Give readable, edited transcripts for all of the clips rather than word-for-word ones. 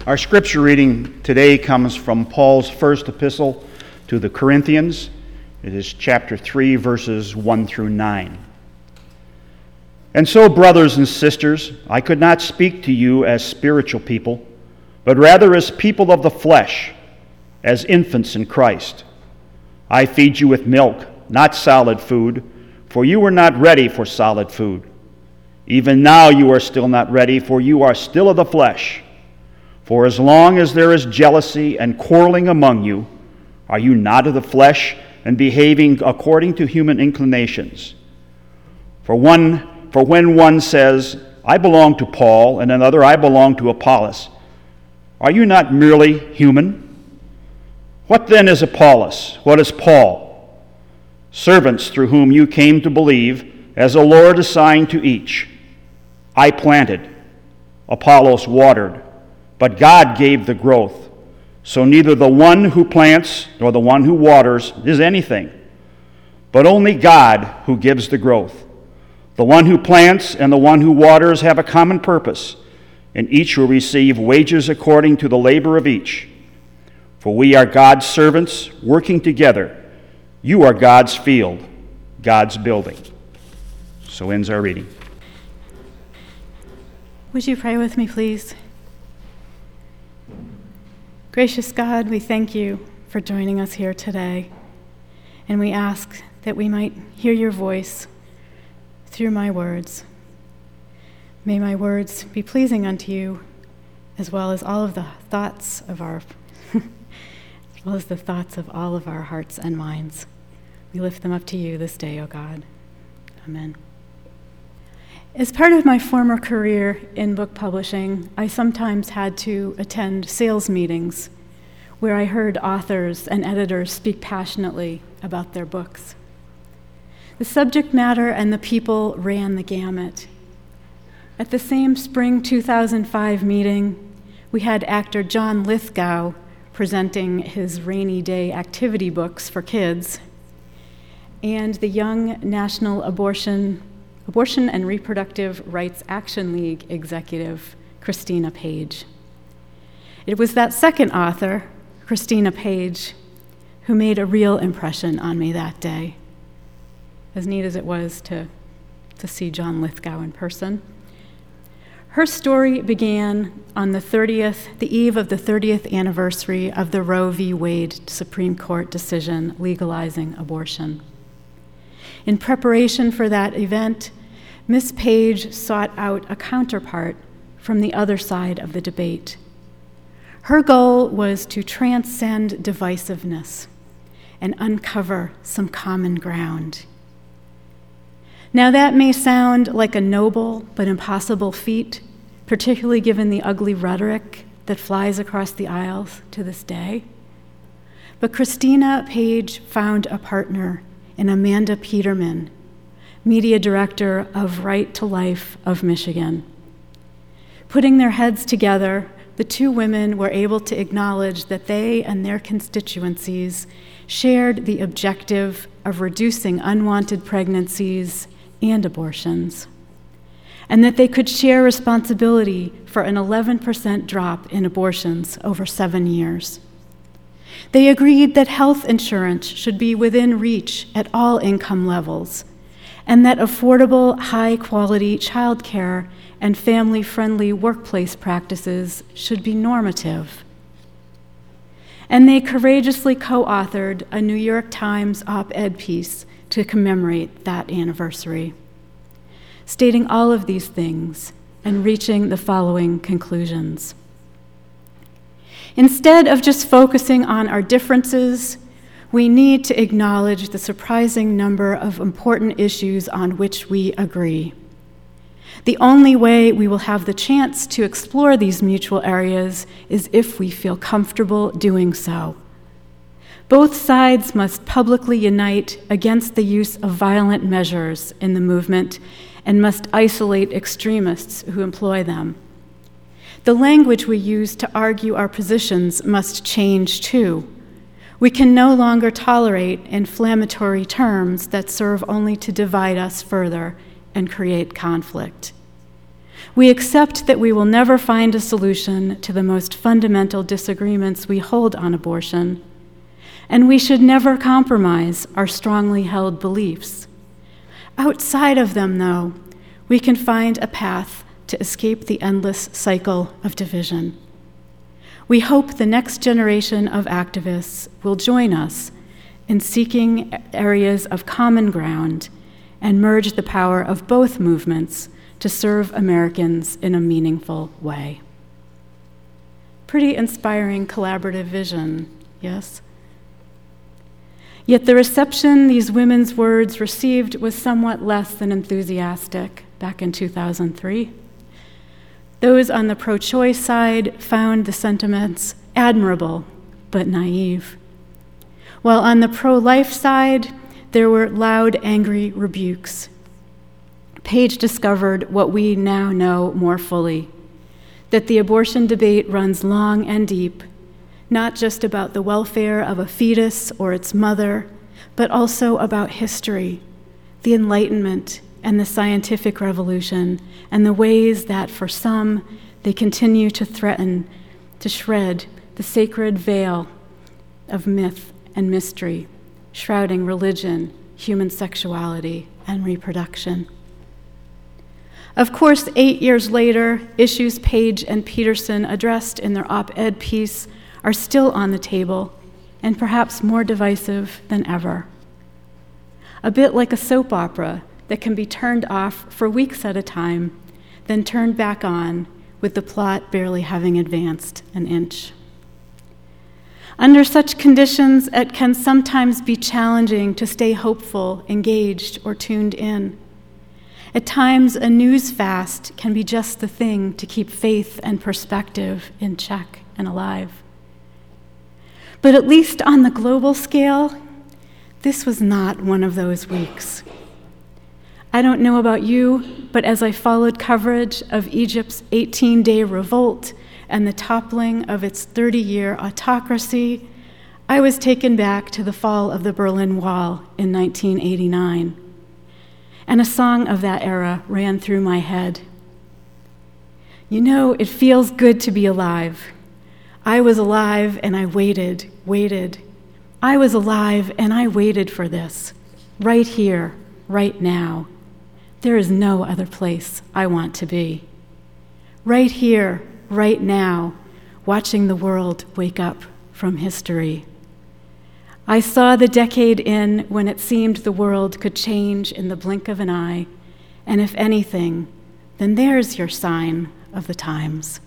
Our scripture reading today comes from Paul's first epistle to the Corinthians. It is chapter 3, verses 1 through 9. And so, brothers and sisters, I could not speak to you as spiritual people, but rather as people of the flesh, as infants in Christ. I feed you with milk, not solid food, for you were not ready for solid food. Even now you are still not ready, for you are still of the flesh. For as long as there is jealousy and quarreling among you, are you not of the flesh and behaving according to human inclinations? For when one says, I belong to Paul, and another, I belong to Apollos, are you not merely human? What then is Apollos? What is Paul? Servants through whom you came to believe, as the Lord assigned to each. I planted, Apollos watered, but God gave the growth. So neither the one who plants nor the one who waters is anything, but only God who gives the growth. The one who plants and the one who waters have a common purpose, and each will receive wages according to the labor of each. For we are God's servants working together. You are God's field, God's building. So ends our reading. Would you pray with me, please? Gracious God, we thank you for joining us here today, and we ask that we might hear your voice through my words. May my words be pleasing unto you, as well as all of the thoughts of our all of our hearts and minds. We lift them up to you this day, O God. Amen. As part of my former career in book publishing, I sometimes had to attend sales meetings where I heard authors and editors speak passionately about their books. The subject matter and the people ran the gamut. At the same spring 2005 meeting, we had actor John Lithgow presenting his rainy day activity books for kids, and the Young National Abortion and Reproductive Rights Action League executive, Christina Page. It was that second author, Christina Page, who made a real impression on me that day. As neat as it was to see John Lithgow in person. Her story began on the eve of the 30th anniversary of the Roe v. Wade Supreme Court decision legalizing abortion. In preparation for that event, Miss Page sought out a counterpart from the other side of the debate. Her goal was to transcend divisiveness and uncover some common ground. Now that may sound like a noble but impossible feat, particularly given the ugly rhetoric that flies across the aisles to this day. But Christina Page found a partner in Amanda Peterman, media director of Right to Life of Michigan. Putting their heads together, the two women were able to acknowledge that they and their constituencies shared the objective of reducing unwanted pregnancies and abortions, and that they could share responsibility for an 11% drop in abortions over 7 years. They agreed that health insurance should be within reach at all income levels, and that affordable, high-quality childcare and family-friendly workplace practices should be normative. And they courageously co-authored a New York Times op-ed piece to commemorate that anniversary, stating all of these things and reaching the following conclusions. Instead of just focusing on our differences, we need to acknowledge the surprising number of important issues on which we agree. The only way we will have the chance to explore these mutual areas is if we feel comfortable doing so. Both sides must publicly unite against the use of violent measures in the movement and must isolate extremists who employ them. The language we use to argue our positions must change too. We can no longer tolerate inflammatory terms that serve only to divide us further and create conflict. We accept that we will never find a solution to the most fundamental disagreements we hold on abortion, and we should never compromise our strongly held beliefs. Outside of them, though, we can find a path to escape the endless cycle of division. We hope the next generation of activists will join us in seeking areas of common ground and merge the power of both movements to serve Americans in a meaningful way. Pretty inspiring collaborative vision, yes? Yet the reception these women's words received was somewhat less than enthusiastic back in 2003. Those on the pro-choice side found the sentiments admirable but naive, while on the pro-life side, there were loud, angry rebukes. Page discovered what we now know more fully, that the abortion debate runs long and deep, not just about the welfare of a fetus or its mother, but also about history, the Enlightenment, and the scientific revolution, and the ways that, for some, they continue to threaten to shred the sacred veil of myth and mystery, shrouding religion, human sexuality, and reproduction. Of course, 8 years later, issues Page and Peterson addressed in their op-ed piece are still on the table, and perhaps more divisive than ever. A bit like a soap opera that can be turned off for weeks at a time, then turned back on, with the plot barely having advanced an inch. Under such conditions, it can sometimes be challenging to stay hopeful, engaged, or tuned in. At times, a news fast can be just the thing to keep faith and perspective in check and alive. But at least on the global scale, this was not one of those weeks. I don't know about you, but as I followed coverage of Egypt's 18-day revolt and the toppling of its 30-year autocracy, I was taken back to the fall of the Berlin Wall in 1989. And a song of that era ran through my head. You know, it feels good to be alive. I was alive and I waited. I was alive and I waited for this, right here, right now. There is no other place I want to be. Right here, right now, watching the world wake up from history. I saw the decade in when it seemed the world could change in the blink of an eye, and if anything, then there's your sign of the times.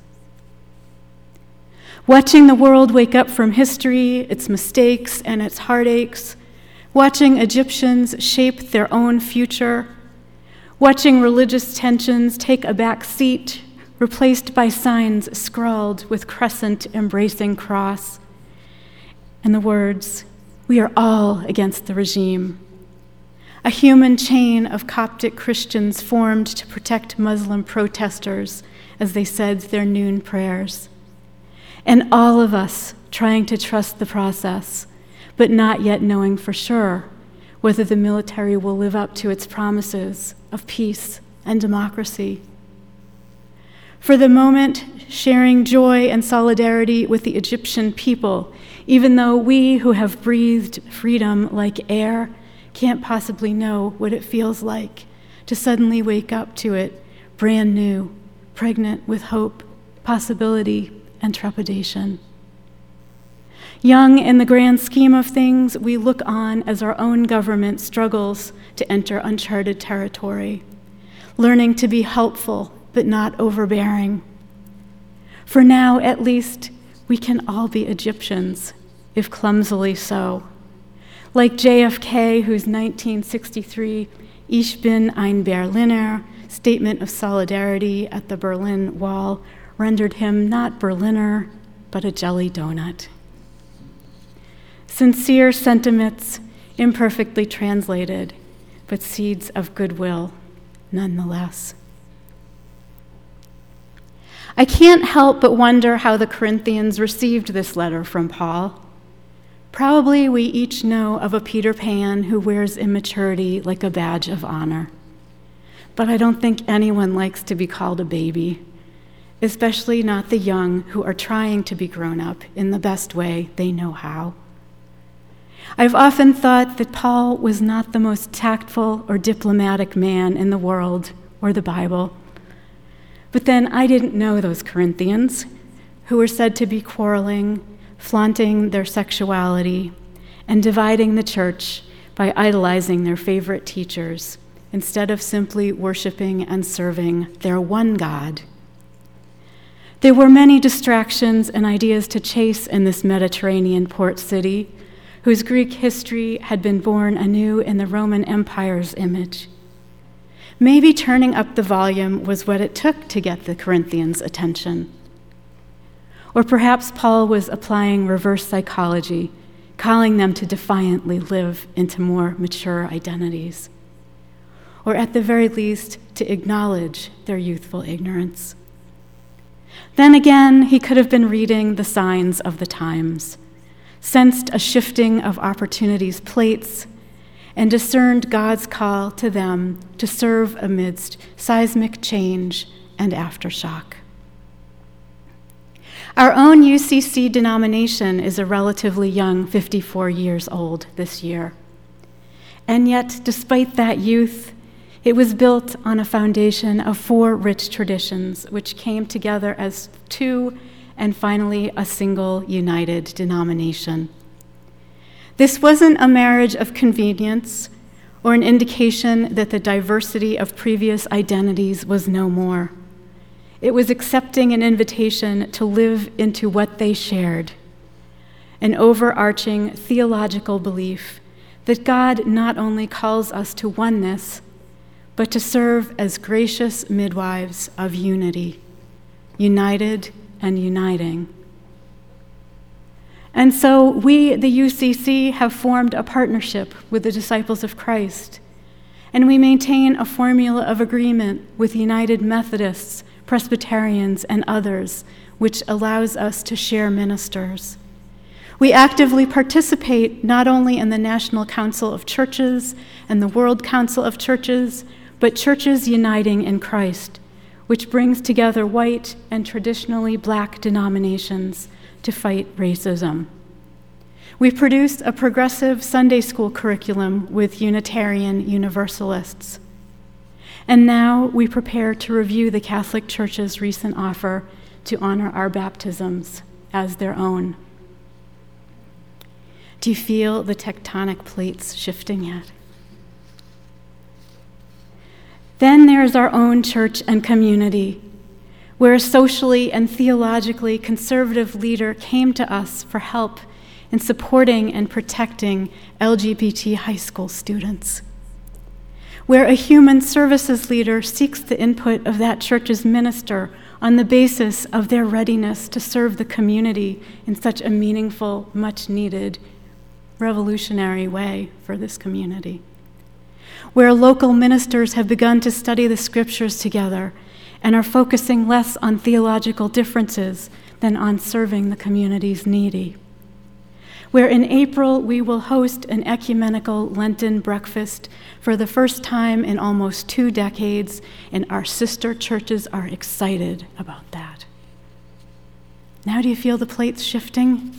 Watching the world wake up from history, its mistakes and its heartaches, watching Egyptians shape their own future, watching religious tensions take a back seat, replaced by signs scrawled with crescent embracing cross, and the words, "We are all against the regime." A human chain of Coptic Christians formed to protect Muslim protesters as they said their noon prayers. And all of us trying to trust the process, but not yet knowing for sure whether the military will live up to its promises of peace and democracy. For the moment, sharing joy and solidarity with the Egyptian people, even though we who have breathed freedom like air can't possibly know what it feels like to suddenly wake up to it brand new, pregnant with hope, possibility, and trepidation. Young in the grand scheme of things, we look on as our own government struggles to enter uncharted territory, learning to be helpful but not overbearing. For now, at least, we can all be Egyptians, if clumsily so. Like JFK, whose 1963 Ich bin ein Berliner statement of solidarity at the Berlin Wall rendered him not Berliner, but a jelly donut. Sincere sentiments, imperfectly translated, but seeds of goodwill nonetheless. I can't help but wonder how the Corinthians received this letter from Paul. Probably we each know of a Peter Pan who wears immaturity like a badge of honor. but I don't think anyone likes to be called a baby, especially not the young who are trying to be grown up in the best way they know how. I've often thought that Paul was not the most tactful or diplomatic man in the world or the Bible. But then I didn't know those Corinthians who were said to be quarreling, flaunting their sexuality, and dividing the church by idolizing their favorite teachers instead of simply worshiping and serving their one God. There were many distractions and ideas to chase in this Mediterranean port city, whose Greek history had been born anew in the Roman Empire's image. Maybe turning up the volume was what it took to get the Corinthians' attention. Or perhaps Paul was applying reverse psychology, calling them to defiantly live into more mature identities. Or at the very least, to acknowledge their youthful ignorance. Then again, he could have been reading the signs of the times, sensed a shifting of opportunity's plates, and discerned God's call to them to serve amidst seismic change and aftershock. Our own UCC denomination is a relatively young 54 years old this year. And yet, despite that youth, it was built on a foundation of 4 rich traditions, which came together as 2 and finally a single united denomination. This wasn't a marriage of convenience or an indication that the diversity of previous identities was no more. It was accepting an invitation to live into what they shared, an overarching theological belief that God not only calls us to oneness, but to serve as gracious midwives of unity, united and uniting. And so we, the UCC, have formed a partnership with the Disciples of Christ, and we maintain a formula of agreement with United Methodists, Presbyterians, and others, which allows us to share ministers. We actively participate not only in the National Council of Churches and the World Council of Churches, but Churches Uniting in Christ, which brings together white and traditionally black denominations to fight racism. We produced a progressive Sunday school curriculum with Unitarian Universalists. And now we prepare to review the Catholic Church's recent offer to honor our baptisms as their own. Do you feel the tectonic plates shifting yet? Then there's our own church and community, where a socially and theologically conservative leader came to us for help in supporting and protecting LGBT high school students, where a human services leader seeks the input of that church's minister on the basis of their readiness to serve the community in such a meaningful, much-needed, revolutionary way for this community, where local ministers have begun to study the scriptures together and are focusing less on theological differences than on serving the community's needy, where in April we will host an ecumenical Lenten breakfast for the first time in almost 2 decades, and our sister churches are excited about that. Now do you feel the plates shifting?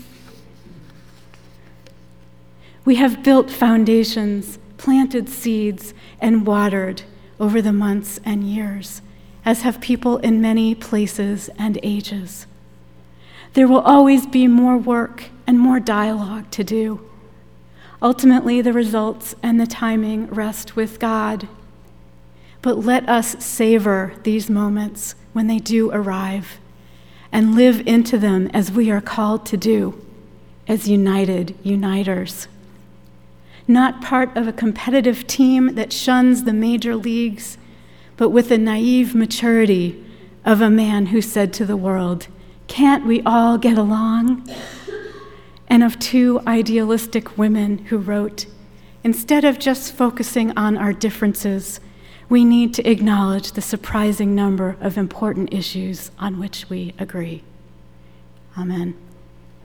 We have built foundations, planted seeds, and watered over the months and years, as have people in many places and ages. There will always be more work and more dialogue to do. Ultimately, the results and the timing rest with God. But let us savor these moments when they do arrive and live into them as we are called to do, as united uniters. Not part of a competitive team that shuns the major leagues, but with the naive maturity of a man who said to the world, "Can't we all get along?" And of 2 idealistic women who wrote, "Instead of just focusing on our differences, we need to acknowledge the surprising number of important issues on which we agree." Amen.